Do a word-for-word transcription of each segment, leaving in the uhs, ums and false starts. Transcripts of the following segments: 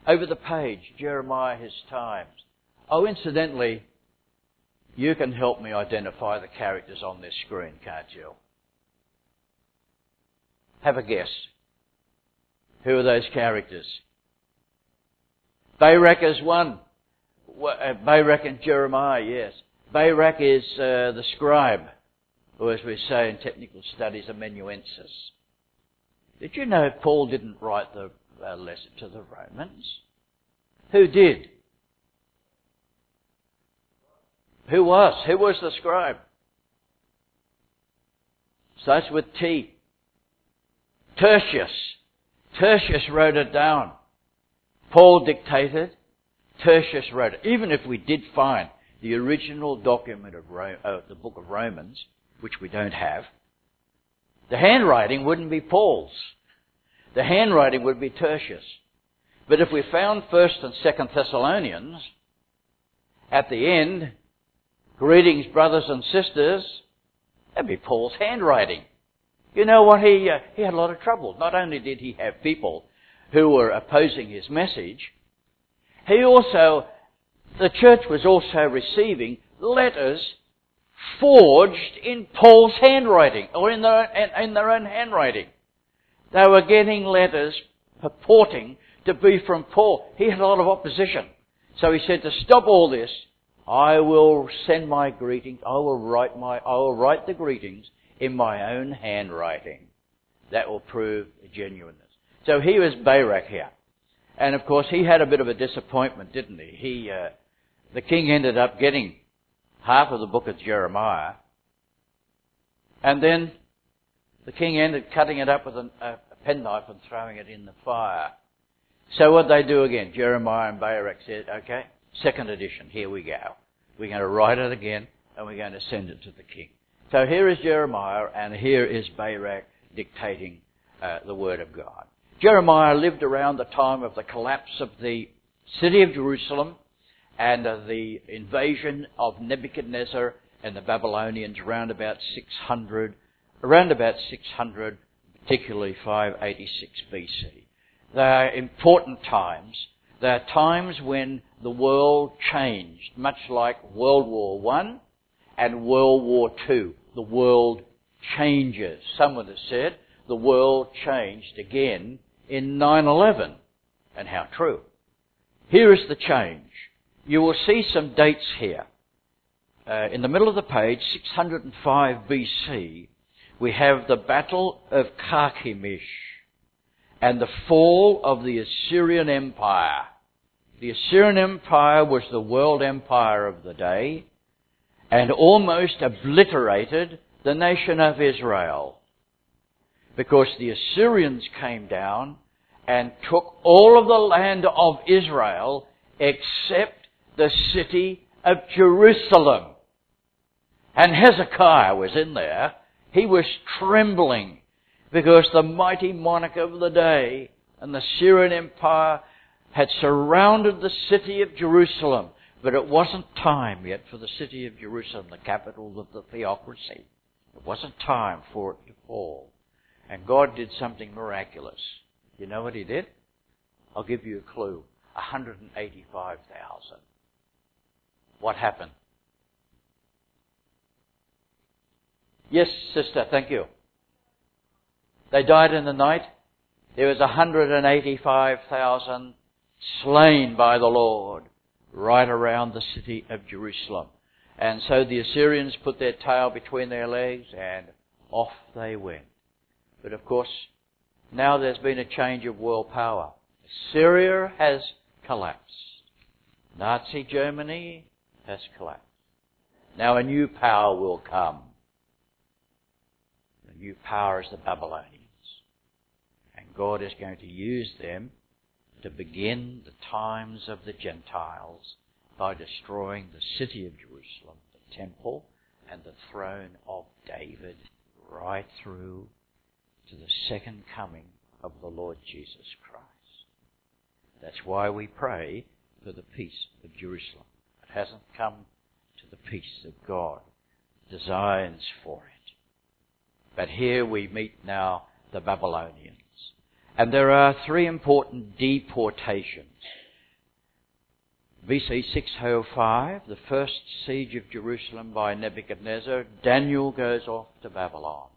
Over the page, Jeremiah, his times. Oh, incidentally, you can help me identify the characters on this screen, can't you? Have a guess. Who are those characters? Barak is one. Barak and Jeremiah, yes. Barak is uh, the scribe, or as we say in technical studies, amanuensis. Did you know Paul didn't write the uh, letter to the Romans? Who did? Who was? Who was the scribe? Starts with T. Tertius. Tertius wrote it down. Paul dictated. Tertius wrote it. Even if we did find the original document of Ro- uh, the book of Romans, which we don't have, the handwriting wouldn't be Paul's. The handwriting would be Tertius. But if we found First and Second Thessalonians, at the end, greetings, brothers and sisters, that'd be Paul's handwriting. You know what? He uh, he had a lot of trouble. Not only did he have people who were opposing his message, he also, the church was also receiving letters forged in Paul's handwriting, or in their, in their own handwriting. They were getting letters purporting to be from Paul. He had a lot of opposition. So he said, to stop all this, I will send my greetings, I will write my, I will write the greetings in my own handwriting. That will prove genuineness. So he was Barak here. And of course he had a bit of a disappointment, didn't he? He, uh, the king ended up getting half of the book of Jeremiah. And then the king ended cutting it up with a, a penknife and throwing it in the fire. So what they do again? Jeremiah and Barak said, okay, second edition, here we go. We're going to write it again and we're going to send it to the king. So here is Jeremiah and here is Barak dictating uh, the word of God. Jeremiah lived around the time of the collapse of the city of Jerusalem and uh, the invasion of Nebuchadnezzar and the Babylonians around about six hundred, around about six hundred, particularly five eighty-six B C. They are important times. They are times when the world changed, much like World War One and World War Two. The world changes. Someone has said the world changed again in nine eleven. And how true. Here is the change. You will see some dates here. Uh, in the middle of the page, six hundred five B C, we have the Battle of Carchemish and the fall of the Assyrian Empire. The Assyrian Empire was the world empire of the day and almost obliterated the nation of Israel, because the Assyrians came down and took all of the land of Israel except the city of Jerusalem. And Hezekiah was in there. He was trembling because the mighty monarch of the day and the Assyrian Empire had surrounded the city of Jerusalem. But it wasn't time yet for the city of Jerusalem, the capital of the theocracy. It wasn't time for it to fall. And God did something miraculous. You know what he did? I'll give you a clue. one hundred eighty-five thousand. What happened? Yes, sister, thank you. They died in the night. There was one hundred eighty-five thousand slain by the Lord right around the city of Jerusalem. And so the Assyrians put their tail between their legs and off they went. But of course, now there's been a change of world power. Syria has collapsed. Nazi Germany has collapsed. Now a new power will come. The new power is the Babylonians. And God is going to use them to begin the times of the Gentiles by destroying the city of Jerusalem, the temple, and the throne of David, right through to the second coming of the Lord Jesus Christ. That's why we pray for the peace of Jerusalem. It hasn't come to the peace of God, designs for it. But here we meet now the Babylonians. And there are three important deportations. B C six oh five, the first siege of Jerusalem by Nebuchadnezzar, Daniel goes off to Babylon.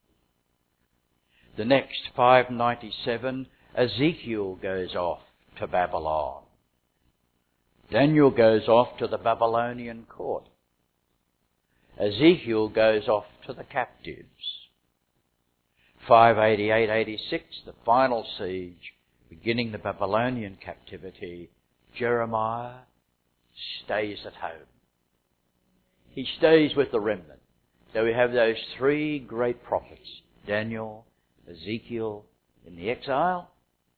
The next, five ninety-seven, Ezekiel goes off to Babylon. Daniel goes off to the Babylonian court. Ezekiel goes off to the captives. five eighty-eight eighty-six, the final siege, beginning the Babylonian captivity, Jeremiah stays at home. He stays with the remnant. So we have those three great prophets, Daniel, Ezekiel in the exile,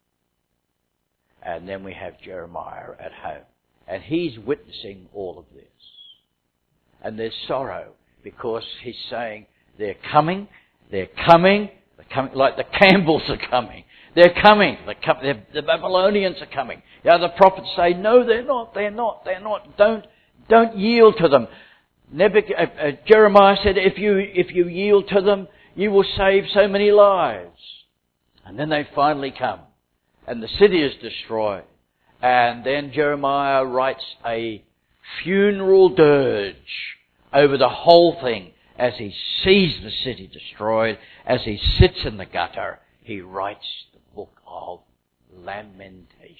and then we have Jeremiah at home. And he's witnessing all of this. And there's sorrow because he's saying, they're coming, they're coming, they're coming, like the Campbells are coming. They're coming, the, the Babylonians are coming. The other prophets say, no, they're not, they're not, they're not. Don't, don't yield to them. Nebuch- uh, uh, Jeremiah said, if you, if you yield to them, you will save so many lives. And then they finally come. And the city is destroyed. And then Jeremiah writes a funeral dirge over the whole thing as he sees the city destroyed, as he sits in the gutter. He writes the book of Lamentations.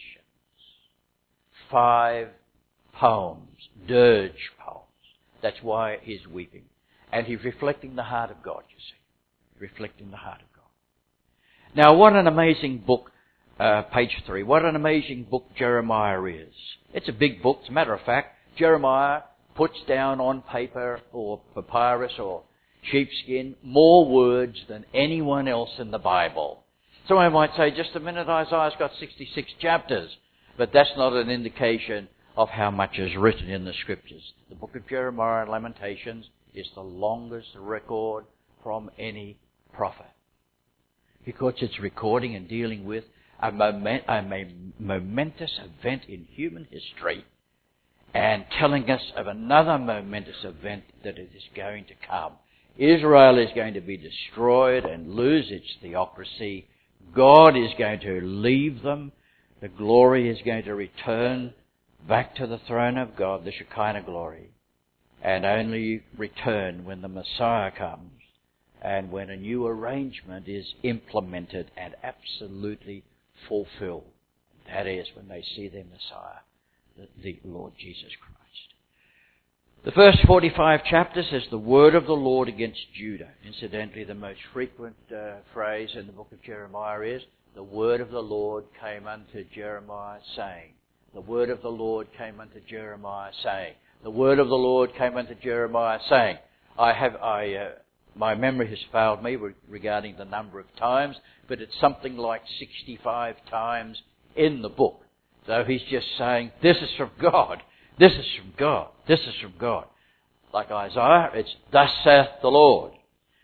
Five poems, dirge poems. That's why he's weeping. And he's reflecting the heart of God, you see. Reflecting the heart of God. Now, what an amazing book. Uh, page three. What an amazing book Jeremiah is. It's a big book. As a matter of fact, Jeremiah puts down on paper or papyrus or sheepskin more words than anyone else in the Bible. Someone might say, just a minute, Isaiah's got sixty-six chapters. But that's not an indication of how much is written in the Scriptures. The book of Jeremiah and Lamentations is the longest record from any prophet. Because it's recording and dealing with A, moment, a momentous event in human history and telling us of another momentous event that it is going to come. Israel is going to be destroyed and lose its theocracy. God is going to leave them. The glory is going to return back to the throne of God, the Shekinah glory, and only return when the Messiah comes and when a new arrangement is implemented and absolutely fulfilled. That is when they see their Messiah, the, the Lord Jesus Christ. The first forty-five chapters is the word of the Lord against Judah. Incidentally, the most frequent uh, phrase in the book of Jeremiah is, the word of the Lord came unto Jeremiah saying. The word of the Lord came unto Jeremiah saying. The word of the Lord came unto Jeremiah saying. I have, I, uh, my memory has failed me regarding the number of times, but it's something like sixty-five times in the book. So he's just saying, this is from God, this is from God, this is from God. Like Isaiah, it's, thus saith the Lord.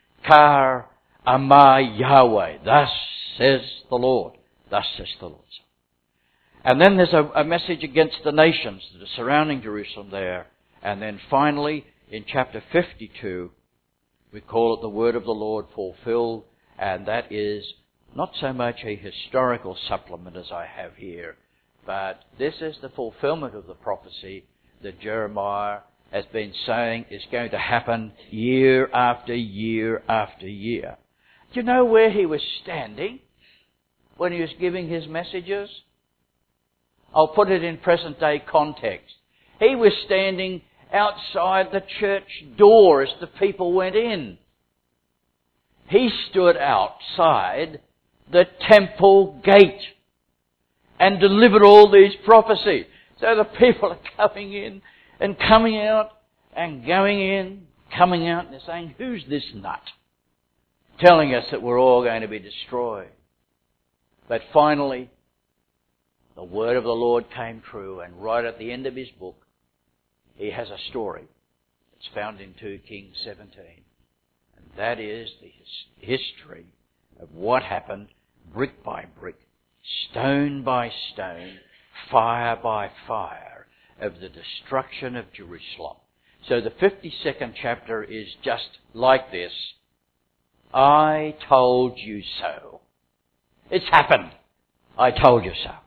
Kar Amar Yahweh, thus says the Lord, thus says the Lord. And then there's a, a message against the nations that are surrounding Jerusalem there. And then finally, in chapter fifty-two, we call it the word of the Lord fulfilled, and that is not so much a historical supplement as I have here, but this is the fulfillment of the prophecy that Jeremiah has been saying is going to happen year after year after year. Do you know where he was standing when he was giving his messages? I'll put it in present day context. He was standing outside the church door as the people went in. He stood outside the temple gate and delivered all these prophecies. So the people are coming in and coming out and going in, coming out, and they're saying, who's this nut telling us that we're all going to be destroyed? But finally, the word of the Lord came true, and right at the end of his book, he has a story. It's found in two Kings seventeen. And that is the his- history of what happened brick by brick, stone by stone, fire by fire, of the destruction of Jerusalem. So the fifty-second chapter is just like this. I told you so. It's happened. I told you so.